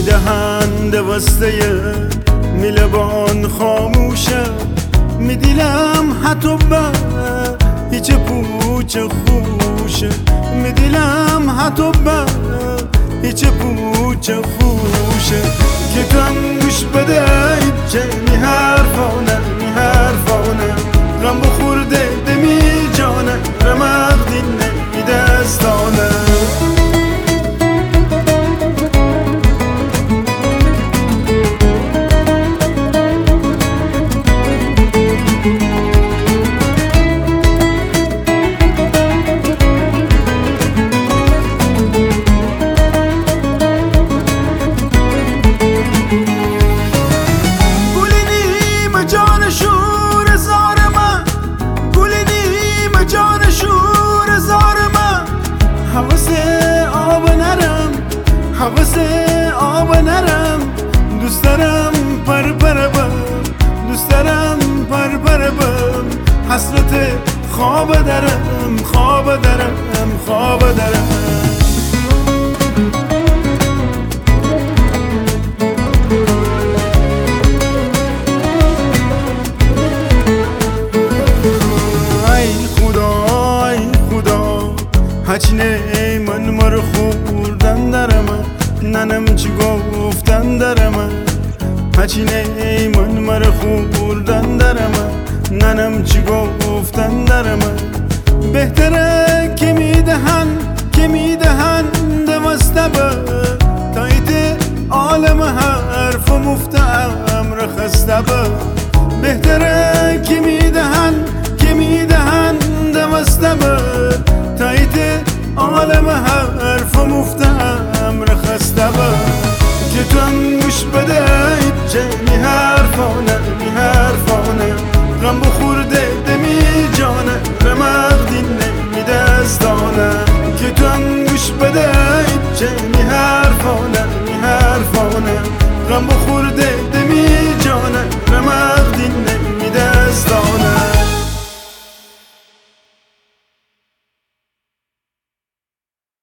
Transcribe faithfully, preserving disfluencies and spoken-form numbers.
میدهند وسته میلبان خاموشه میدیلم حتی به هیچ پوچ خوشه میدیلم حتی به هیچ پوچ خوشه که کم گوش بده چه می حرفانه می حرفانه غم بخورده دمی جانه رمق دینه می دستانه حوث آب نرم دوست دارم پر پر بم دوست دارم پر پر بم حسرت خواب دارم خواب دارم خواب دارم ای خدا ای خدا هچینه من مر خوردن دارم ننم چی گفتن در من هچینه من مر خوردن در من ننم چی گفتن در من بهتره که میدهن که میدهن دمستبه تایت عالم حرف و مفت امر خسته بهتره